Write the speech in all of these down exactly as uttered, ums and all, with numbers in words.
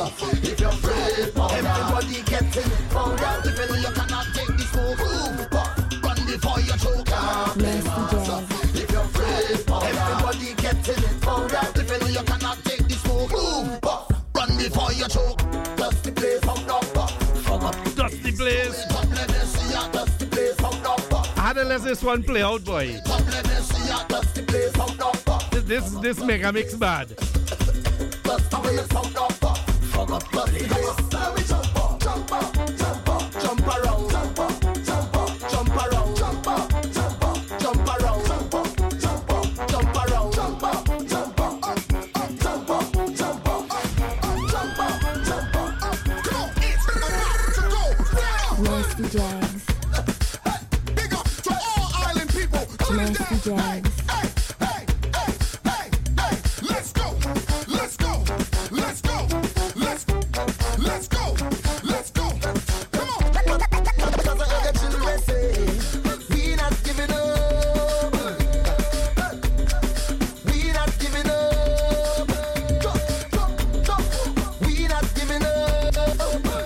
If you're free powder, everybody getting it powder. Even though you cannot take the smoke, run before you choke. If you're free powder, everybody getting it powder. Even though you cannot take the smoke, run before you choke. Dusty place out up, Dusty place. Dusty place out up. How to let this one play out, boy? Dusty place out up. This this, this mega mix bad. Dusty place out up. Fuck up the place. Let me jump up, jump up, jump up, jump around, jump up, jump up, jump around, jump up, jump up, jump around, jump up, jump up, jump around, jump up, jump up, up, up, jump up, jump up, up, up, jump up, jump up, up. Come on, it's been about to go. Nasty Jags. Big up to all island people. Nasty Jags. Hey, hey, hey, hey, hey. Let's go, let's go, let's go, let's go, let's go, let's go. Come on. Because I heard the children say, we not giving up. We not giving up. Jump, jump, jump. We not giving up.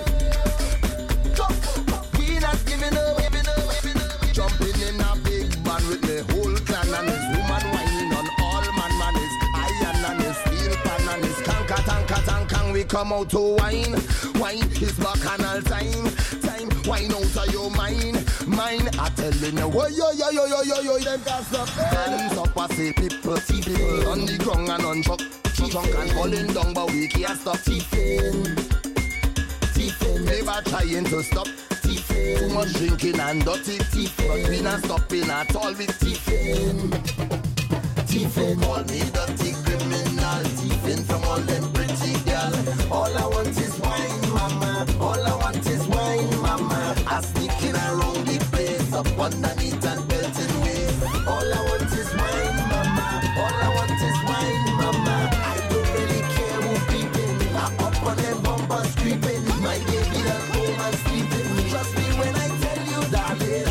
Jump. We not giving up. Giving up, giving up. Jumping in a big band with the whole clan and his woman whining on all man man is iron and his steel pan and his tanka tanka tanka. We come out to wine, wine is bacchanal time, time. Wine out of your mind, mind. I telling you, oh yo yo yo yo yo yo, them can't stop. Hands up, I say people, people on the ground and on truck, drunk and falling down, but we can't stop. Tiffin, Tiffin, never trying to stop. Tiffin, too much drinking and dirty. Tiffin, but we not stopping at all with Tiffin. Tiffin, call me dirty criminal. Tiffin from all them pretty girl. All I want is wine, mama. All I want is wine, mama. I sneaking around the place up underneath and belting waist. All I want is wine, mama. All I want is wine, mama. I don't really care who peeping. I up on them bumpers creeping. My baby that home and sleeping. Trust me when I tell you, darling.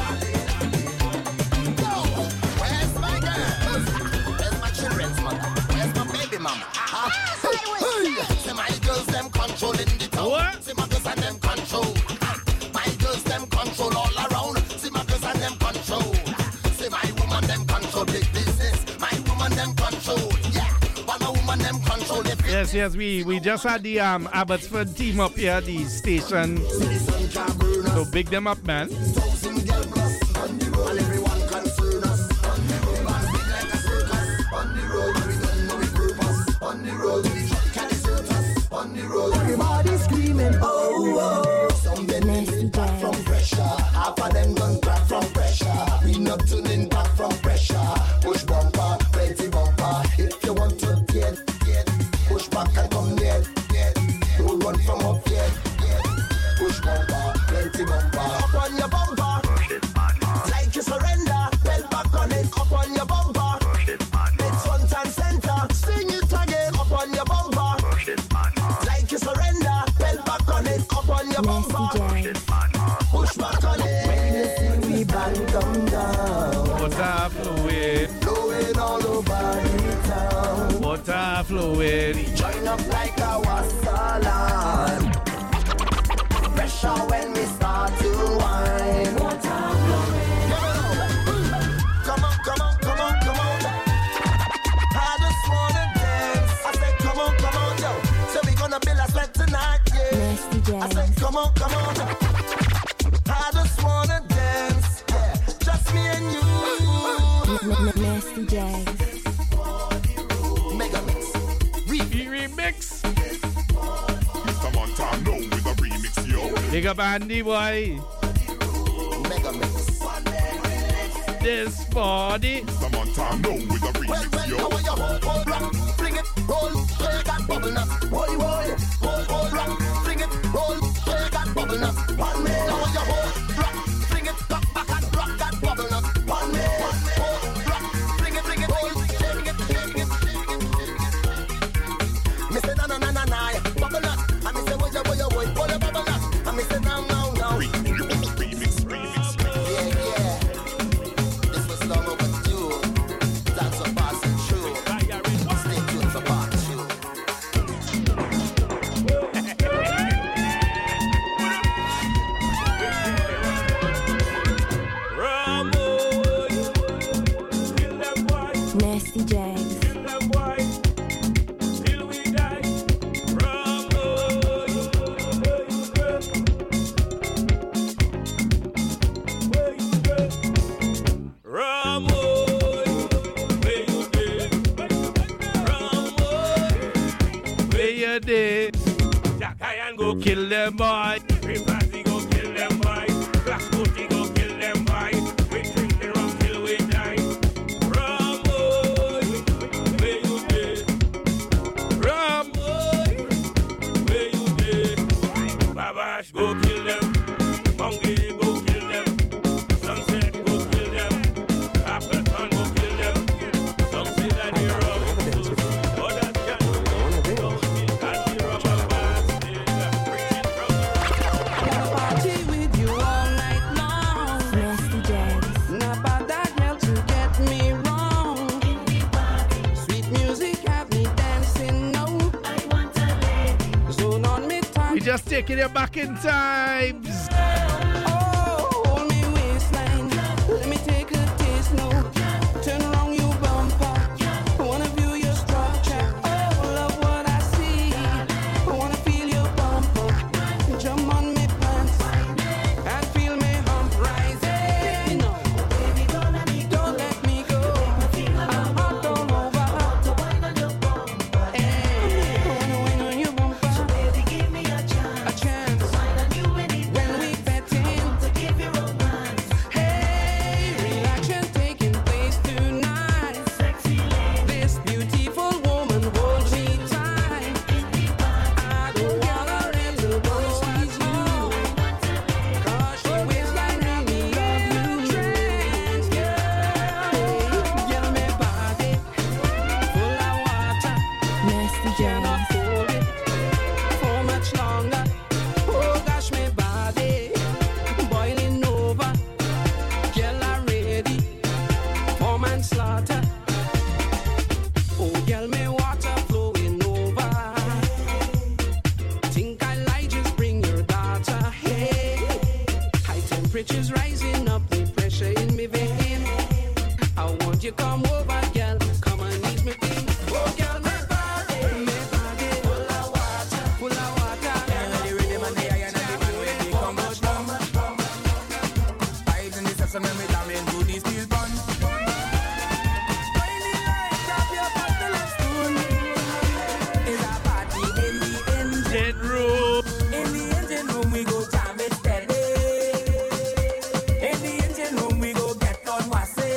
Yo, where's my girl? Where's my children's mother? Where's my baby mama? Uh, hey, hey. See my girls them controlling the town. What? See my girls and them control. My girls them control all around. See my girls and them control. See my woman them control big business. My woman them control. Yeah, but my woman them control the business. Yes, yes, we, we just had the um, Abbotsford team up here, the station. So big them up, man. Thousand girl plus on the road, and everyone concern us. On the road, man, big like a circus. On the road, we don't know we purpose. On the road, we truck carry circus. On the road, everybody screaming, oh, oh. Some men back from pressure. Half of them gone back from pressure. We not tuning back from pressure. Push bumper, plenty bumper. If you want to get, get, push back and come get, get. Don't run from up yet, get. Push bumper, plenty bumper. Up on your bumper, like you surrender. Belt back on it, up on your bumper. It's front and center, sing it again. Up on your bumper, like you surrender. Belt back on it, up on your bumper. Push back on it. When you see we bang come down, Water fluid, blowing all over the town. water fluid. Join up like a wassail. Pressure when we start to wine. Water flowing. Come on, come on, come on, come on. I just wanna dance. I said, come on, come on, yo. So we gonna build a sled tonight, yeah. Nasty I said, Jags. come on, come on. I just wanna dance, yeah. Just me and you. Nasty Jags. Mega mix. Remix. Mister Montano with a remix, yo. Big up Andy, boy. Mega mix. This body. Mister Montano with a Well, remix, well, yo. how are you? Hold rock, bring it, roll, shake that bubble nut. Boy, boy, hold, hold rock, bring it, roll, shake that bubble nut. One man, how are you? Hold rock, bring it, rock back and rock that bubble nut. One man, hold rock, bring it, bring it, roll, shake it, shake it, shake it, shake it. Me say na na na na na, bubble nut. And me say boy, boy, boy, boy, boy, bubble nut. And me say now, now, now. Remix, remix, remix. Yeah, yeah. This was long overdue. That's a passing through. Stay tuned for part two. go kill them boy. Three party go kill them boy. Black booty go kill them boy. We drink the rum till we die. Rum boy, where you did? Rum boy, where you did? Babash go kill them. Monkey go kill them. Sunset go kill them. Appleton go kill them. Some say that they rum. Others can't. Don't see that they rum. Party with you all night long. Nasty Jags. Not about that girl to get me wrong. Sweet music have me dancing. No, I want a lady. Zone on me time. We just taking you back in times. Oh, hold me waistline. Let me take a taste now. Turn around you bumper. I wanna view your structure. Oh, love what I see. I wanna feel your bumper. Jump on me pants and feel me hump rising. No, baby, don't let me go. Don't let me go. I'm hot all over. Hey, I wanna wine on your bumper. So baby, give me a chance. A chance. When we betting to give you romance. Hey, real action taking place tonight. Sexy lady. This beautiful woman holds me tight. I don't wanna let the boy squeeze you. Cause she waistline make me love you. Trans girl. Get me body full of water. Nasty Cannot Jags. hold it for much longer. Oh gosh, my body boiling over. Girl, I'm ready for manslaughter. Oh, girl, my water flowing over. Think I lie, just bring your daughter. Hey, high temperatures rising up, the pressure in me vein. I want you come over, girl. Come and ease me pain. Oh, girl, my body, my body, full of water, full of water. The rhythm and the iron and the man when they come much down. Vibes in the session and we jam into the steel bun. Smiling like drop your bottle of spoon. It's a party in the engine. Dead room. In the engine room we go jam it steady. In the engine room we go get on wassy.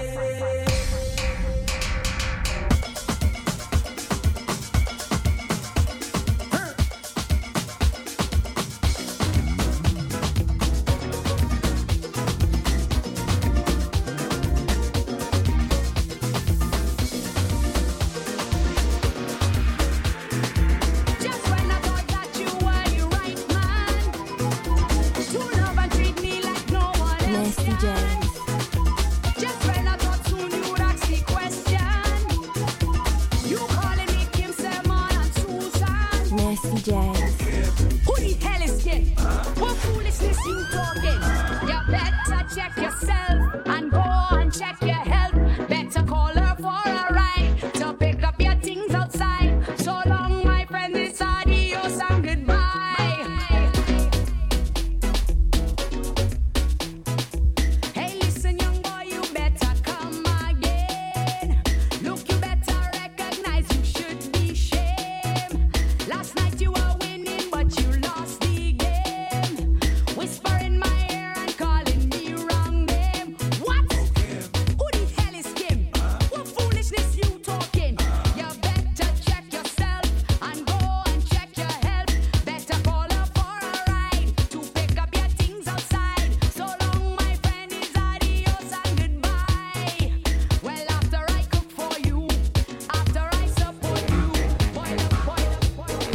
Just when I thought that you were your right man, to love and treat me like no one else Nasty can. Jags. Just when I thought soon you would ask the question, you calling me Kim Simon and Susan. Nasty Jags. Who the hell is Kim? What foolishness you talking? You better check yourself and go and check your health. Better call her for a ride to pick up your things outside. So long, my friend, it's adios and goodbye. Hey, listen, young boy, you better come again. Look, you better recognize you should be shamed. Last night you were winning, but you lost the game. Whisper in my ear and calling me wrong name. What? Who the hell is Kim? What foolishness you talking? You better check yourself and go and check your health. Better call her for a ride to pick up your things outside. So long, my friend, is adios and goodbye. Well, after I cook for you, after I support you, boil up, boil up, boil up.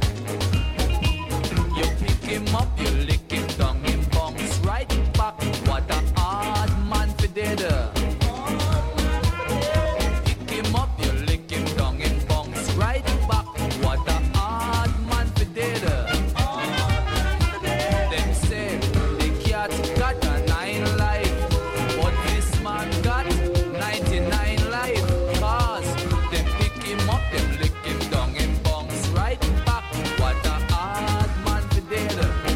You pick him up, you lick him down, him bounce right back. What a hard man for dead. Pick him up, you lick him down, him bounce right back. What a hard man for dead. Them say the cat got a nine life, but this man got ninety-nine life. Cause them pick him up, them lick him down, him bounce right back. What a hard man for dead.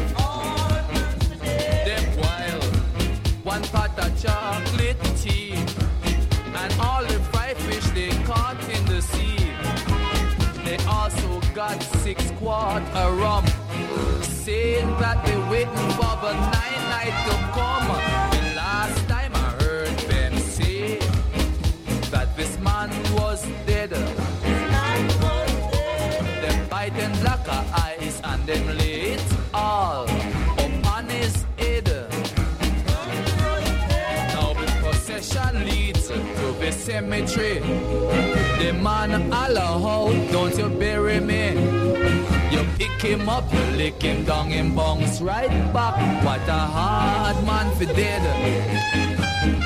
Them wild, one pot of chocolate tea, and all the fried fish they caught in the sea. They also got six quart of rum saying that they waiting for the nine night to come. The last time I heard them say that this man was dead. Them biting black eyes and them lay it all upon his head. Now the procession leads to the cemetery. The man holla out, don't you bury me. You pick him up, you lick him down and bounce right back. What a hard man for dead.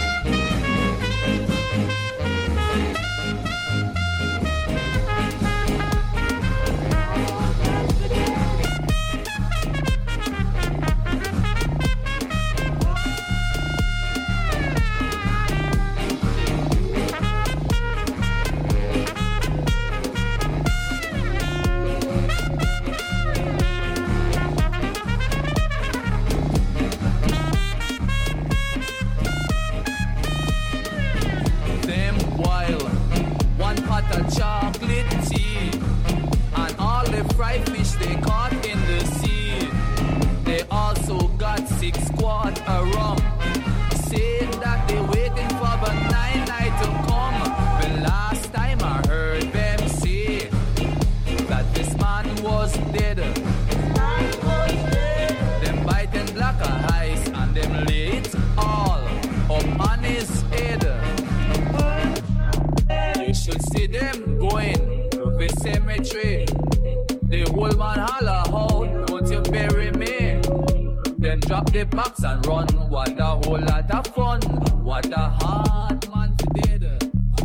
Chocolate tea and all the fried fish they caught in the sea. They also got six quart of rum, saying that they waiting for the nine night to come. The last time I heard them say that this man was dead. Them biting black eyes and them lay it all up on his head. You should see them going to the cemetery. The old man holla out, don't you bury me. Then drop the box and run. What a whole lot of fun. What a hard man for dead.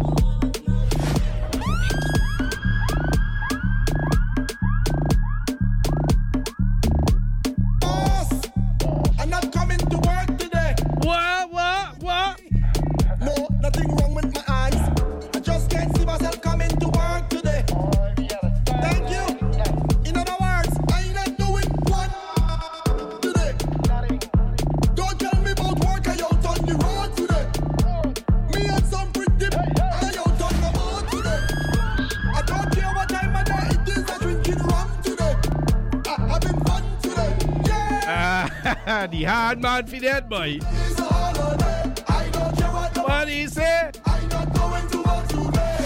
Boss, I'm not coming to work today. What? What? What? No, nothing wrong with my eyes. I just can't see myself coming to work today. Thank you. In other words, I ain't not doing one today. Don't tell me about work, I out on the road today. Me and some pretty I out on the road today. I don't care what time of day it is, I drinking rum today. I having fun today. Yeah. Ah, the hard man for that boy. It's a holiday. I don't care what the What he say? I'm not going to work today.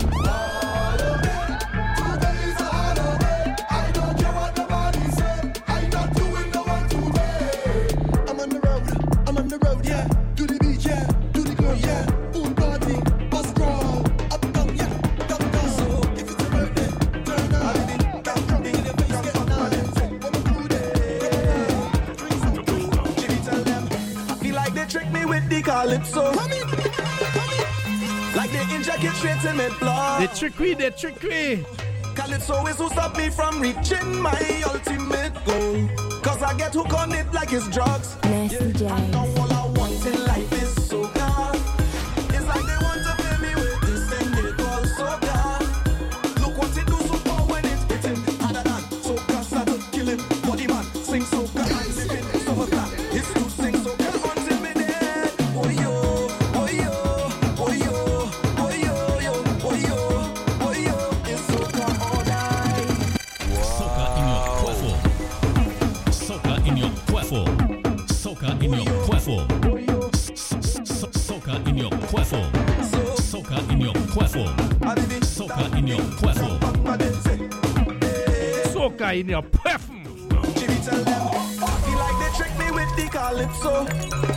Holiday. Today is a holiday. I don't care what nobody say. I'm not doing no one today. I'm on the road. I'm on the road, yeah. To the beach, yeah. To the club, yeah. Pool party, bus crawl. Up, down, yeah. Down, down. So if it's a birthday, turn up. Down, down, in the face, get up, and say, what we do there? Drink some tea. Jimmy tell them, I feel like they tricked me with the calypso. Come in, come in. Like they inject it straight in my blood. The trickery, the trickery. Calypso is who stop me from reaching my ultimate goal. Cause I get hooked on it like it's drugs. Nasty James. Now all I want in life is soca. It's like they want to pay me with this thing they call soca. Look what it do super when it's hitting. Harder than soca started killing. Body man, sing soca and living. Soca, it's to sing soca until me dead. Oh yo, oh yo, oh yo, oh yo, yo, oh yo, oh yo. It's soca all night. Soca in your cuerpo. Soca in your cuerpo. Soca in your cuerpo. So- Soca in your cuerpo. Soca in your cuerpo. Soca in your cuerpo. Soca in your perfume. Jimmy tell them, I feel like they tricked me with the calypso.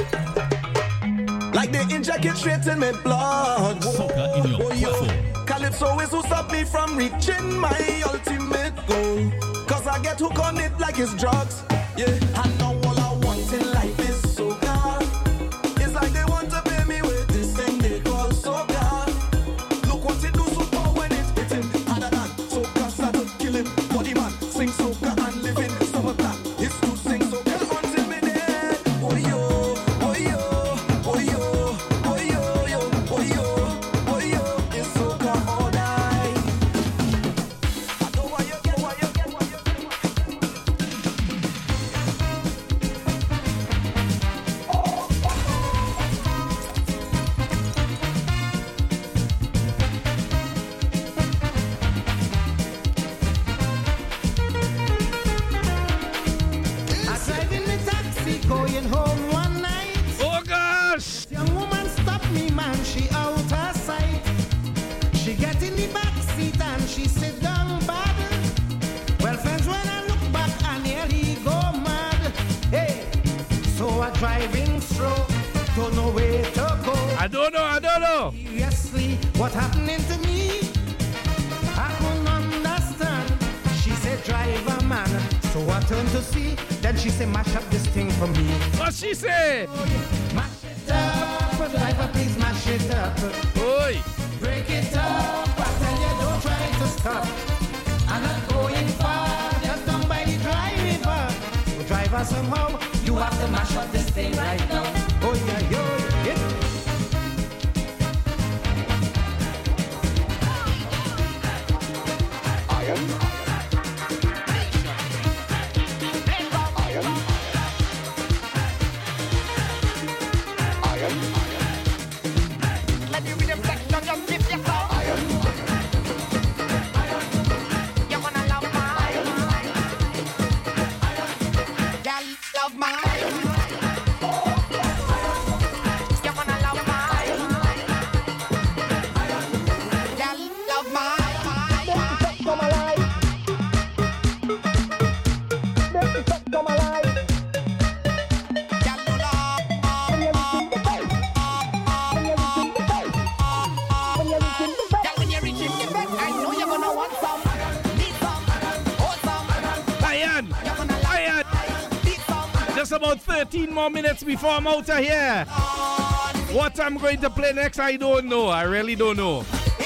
Like they inject it straight in my blood. Soca in your Oh, yo. cuerpo. Calypso is who stop me from reaching my ultimate goal. Cause I get hooked on it like it's drugs. Yeah, I know all I want in life is soca. It's like they want to pay me with this thing they call soca. Look what it do super when it's hitting. Harder than soca started killing. Body man, sing soca and living. Soca, it's to sing soca until me dead. Oh yo, oh yo, oh yo, oh yo, yo, oh yo, oh yo, it's soca all night. I know why you get, why you get, why you get, why you get. are driving slow, don't know where to go. I don't know, I don't know. Seriously, what happening to me? I couldn't understand. She said, driver man. So I turned to see. Then she said, mash up this thing for me. What she say? Mash it up, driver, please mash it up. Oi. Break it up, I tell you, don't try to stop. I'm not going far, just down by the dry river. So driver, somehow, you have to mash up this thing right now. Oh yeah, yeah, yeah. About thirteen more minutes before I'm out of here. What I'm going to play next, I don't know. I really don't know.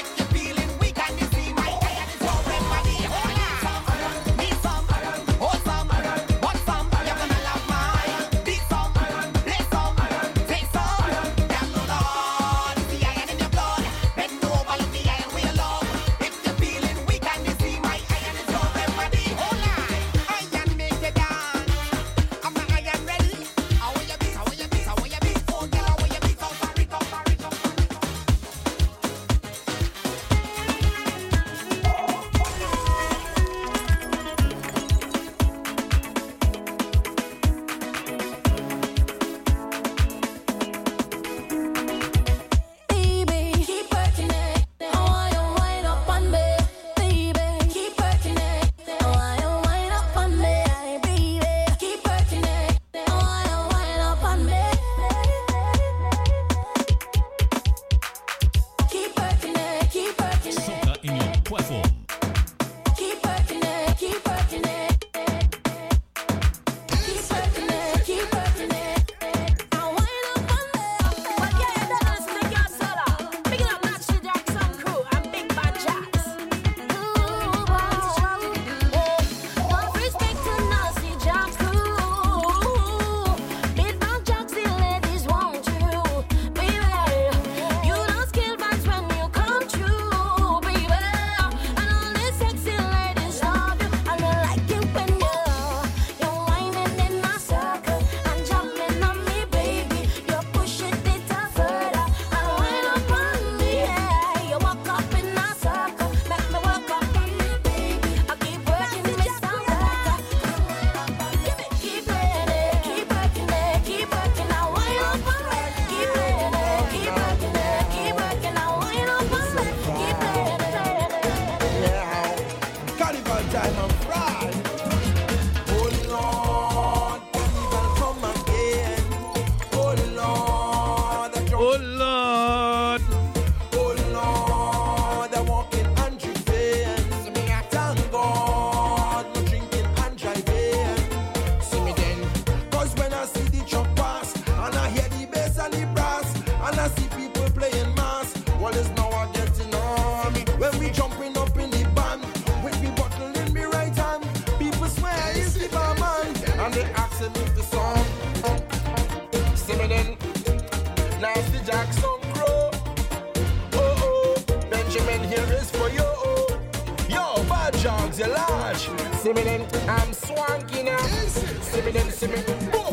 I'm swanky now. See me then, see me.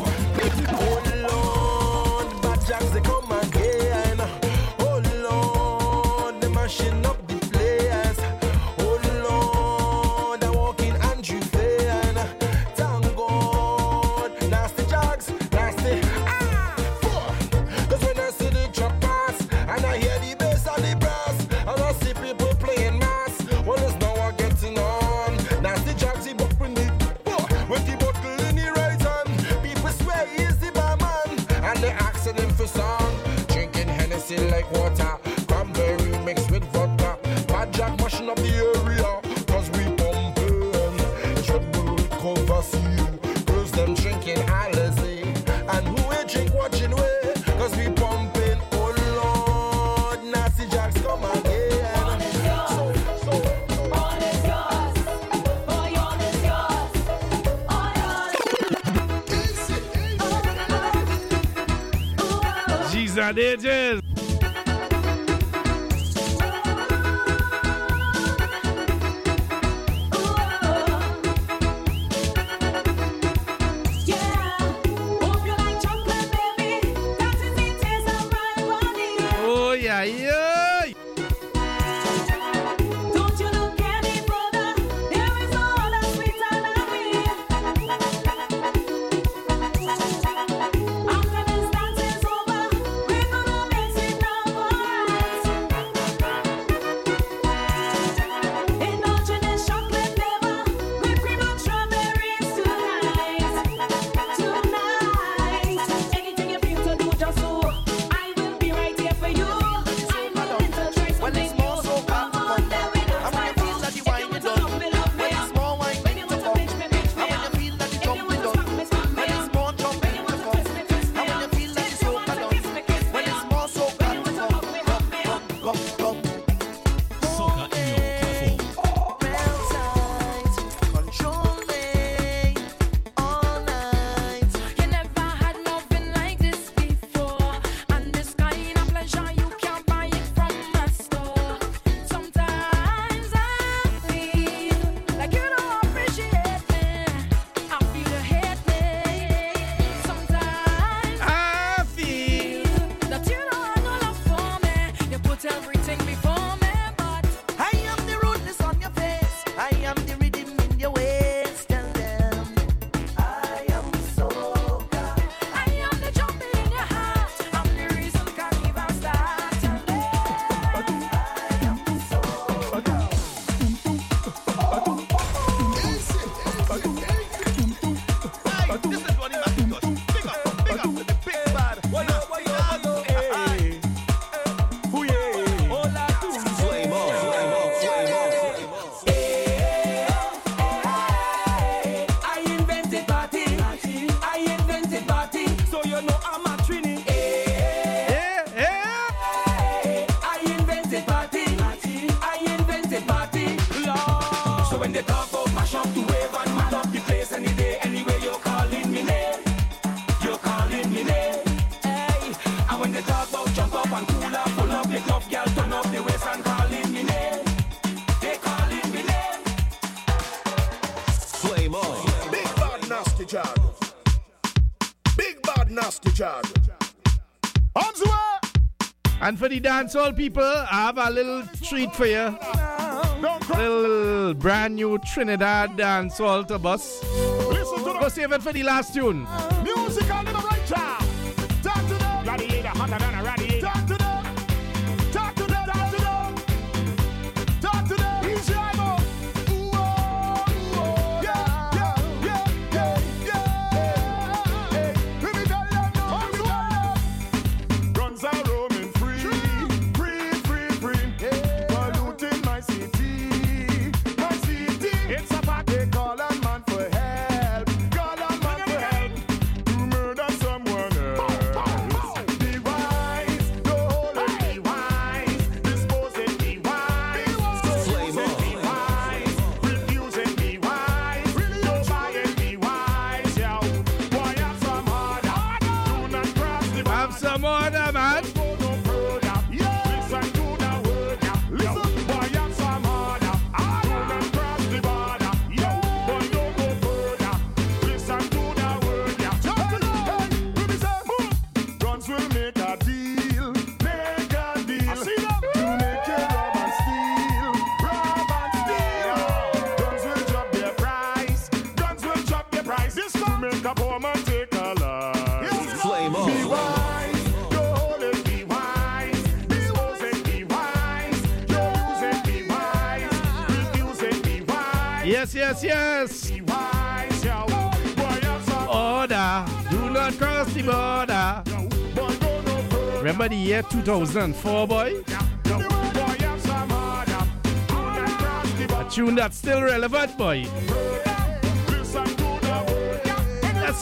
Oh Lord, bad jacks they come again. Oh Lord, they mashing up the place. Oh Lord, I walk in Andrew Fain. Thank God, nasty jacks, nasty. Ah, four. Cause when I see the truck pass and I hear the bass and the brass and I see people playing mass, well it's now I'm getting on. Nasty jacks, he buck with the with the bottle in the right hand. just you. Girls them drinking Alizé, and who will drink watching way? Cause we pumping, oh Lord, nasty jacks come again. All is yours, So, so, all is yours, boy, all is yours, all yours. G's and ages. Yeah, hope you like chocolate, baby. That is it, taste of my body. Oh, yeah, yeah. Don't you look any further? There is no other sweeter than me. After this dance is over, we're gonna mix it up alright. Indulge in this chocolate flavor, whipped cream and strawberries tonight. Tonight, anything you feel to do, just do. I will be right here for you. I'm willing to try when it's something more new. so Come on, there we go. and when you feel that the wine is done, Love me, love me. when it's more wine, When you want to pinch me, pinch me. and when you feel that the If you jump want is to done, smack me, smack me. when it's more jump When in you the want to cup, twist me, twist me. and when you feel that the If you soca want to done, kiss me, kiss me. when it's more so When you want to hug me, hug me. come, come, Soca in your platform. control me all night. You never had nothing like this before, and this kind of pleasure you can't buy it from a store. Sometimes I feel like you don't appreciate me. I feel you hate me. Sometimes I feel that you don't have no love for me. You put everything before me, but I am the rudeness on your face. I am the rhythm in your waist. Tell them I am soca. I am the jump in your heart. I'm the reason carnival starts. Tell them This is Ronnie McIntosh. Big up, big up to the big bad. What up, what up, hey. Who yeah? Hola, tú. Flame on, flame on, flame on, flame on. I invented party. I invented party. So you know I'm a Trini. yeah, yeah. I invented party. I invented party. Lord. So when they talk about mash up to wave and mash up the place any day, anyway, you're calling me name. You're calling me name. Hey. And when they talk about jump up and cool up, pull up the cuff, girl, turn up the waist and calling me name. They calling me name. Flame on. Big bad nasty charge. Big bad nasty charge. Arms away. And for the dancehall people, I have a little treat for you. Don't cry. Little brand new Trinidad dancehall to bus. Listen to Go save it for the last tune. the music on the right child. Talk to them. Radiator, hotter than a radiator. Talk to them. Talk to them. Talk to them. Talk to them. Easy, I'm up. Ooh, oh, ooh, oh. Yeah, yeah, yeah, yeah, yeah. Hey, let me tell you now, let me tell you. Guns are roaming free, free, free, free. Polluting my city, my city. It's a party. They call on man for help, call on man for help to murder someone else. Be wise, don't be wise. Disposing, be wise. Disposing, be wise. Refusing, be wise. Don't buy it, be wise. Yo, boy, have some order. Do not cross the border. Have some order, man. Go no further. Listen to the word. Listen, boy, have some order. Do not cross the border. Yo, boy, don't go further. Listen to the word. Hey, let me say, move. Guns will make a deal. Make a deal. I see them. To make you rob and steal. Rob and steal. Guns will drop their price. Guns will drop their price. This to make a poor man take a life. Flame on. Be wise, don't hold it, be wise. Dispose it, be wise. Use it, be wise. Refuse it, be wise. Yes, yes, yes. Be wise, yo. Boy, have some Order. Do not cross the border. boy, go no further. Remember the year two thousand four, boy? Boy, have some order. Do not cross the A tune that's still relevant, boy. border. Listen to the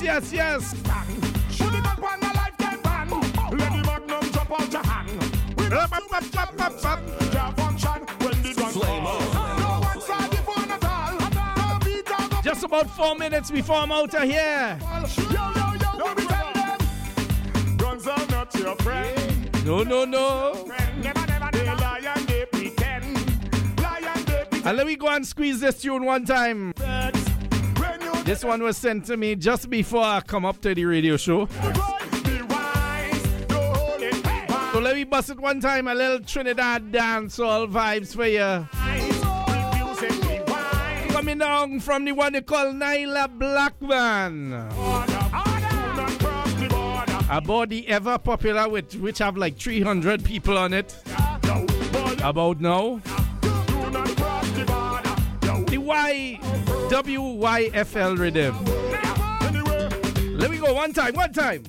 yes, yes. Should it up on the lifetime ban? Let the magnum drop out your hand. We don't do it, chop, chop, chop. Can't function when the gun falls. No one side the phone at all. No beat on the Just about four minutes before I'm out of here. Yo, yo, yo, what we tell them? Guns are not your friend. No, no, no. Friend, never, never, they lie and they pretend. Lie and they pretend. And let me go and squeeze this tune one time. When you This one was sent to me just before I come up to the radio show. be wise, don't hold it back. So let me bust it one time, a little Trinidad dancehall vibes for you. Refuse it, be wise. Coming down from the one they call Nyla Blackman. Order, order. Do not cross the border. About the ever popular, with, which have like three hundred people on it. Yo, boy, About now. do not cross the border. Yo, The Y W Y F L rhythm. anyway. Let me go one time, one time.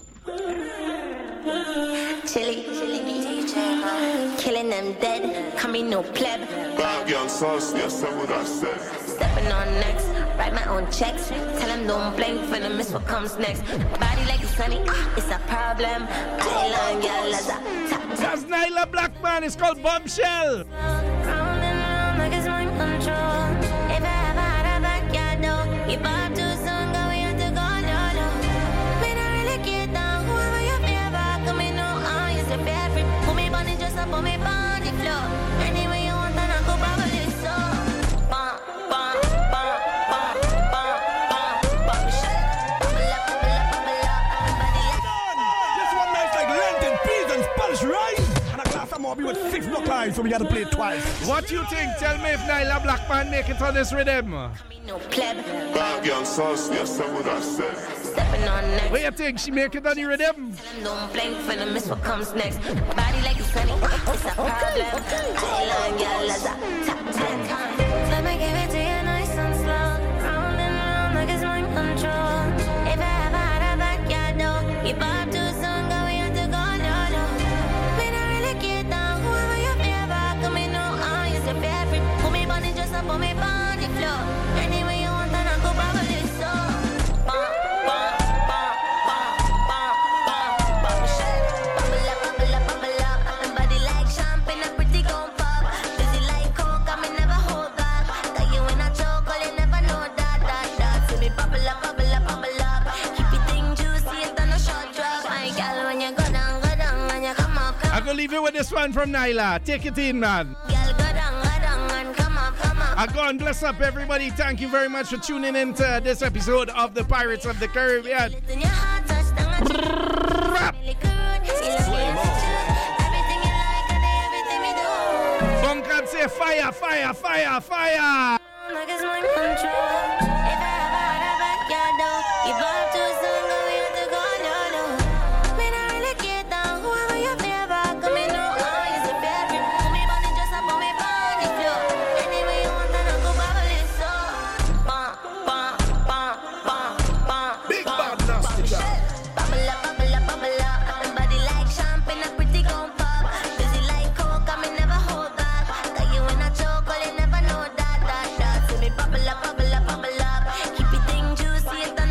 Chili, chili D J, man. Killing them dead, coming no pleb. Black young sauce, yes, that's what I said. Stepping on next, write my own checks. Tell them don't blink for the miss what comes next. Body like it's sunny, it's a problem. Island girl as a tap tap. That's Nyla Blackman, it's called Bombshell. Round and round like it's mind control. If I ever had a backyard though, if I'm too soon, go we have to go, no, no. Me not really get down, whoever you favor, come in, no, I is your favorite. Put me bunny just up on me body floor. Anyway you want, then I go probably so. Bum, bum, bum, bum, bum, bum, bum, shut up. Bubble up, bubble up, bubble up, everybody up. This one makes like Lenten, peas and Spanish rice. And a glass of more with six block lines, so we gotta play it twice. What you think? Tell me if Nyla Blackman make it on this rhythm. No pleb, Black young sauce, yes, that's what I said. stepping on next. What you think? She make it on the rhythm? Tell them don't blink for the miss what comes next. Body like it's sunny, it's a problem. Island girl as a tap tap. Let me give it to you nice and slow. Round and round like it's mind control. If I ever had a backyard though, if I'm too soon, go we have to go, no, no. Me not really get down, whoever you favor, come in, no, I is your favorite. Put me bunny just up on me body floor. Anyway you want, then I go probably so. Bum, bum, bum, bum, bum, bum, bum, shut up. Bubble up, bubble up, bubble up. Everybody like champagne, a pretty gon' pop. Busy like coke, I me never hold back. Got you in a choke, all you never know that, that, that. See me bubble up, bubble up, bubble up. Keep it thing juicy, it's on a short drop. My girl, when you go down, go down, when you come up, come I'm gonna leave you with this one from Nyla. Take it in, man. girl, go down, go down, and come up, come up. I go and bless up everybody. Thank you very much for tuning in to this episode of the Pirates of the Caribbean. Then your heart touch down and Rap. really good. You love me as you do. Everything you like, and everything we do. Bunk and say fire, fire, fire, fire. Like it's mind control.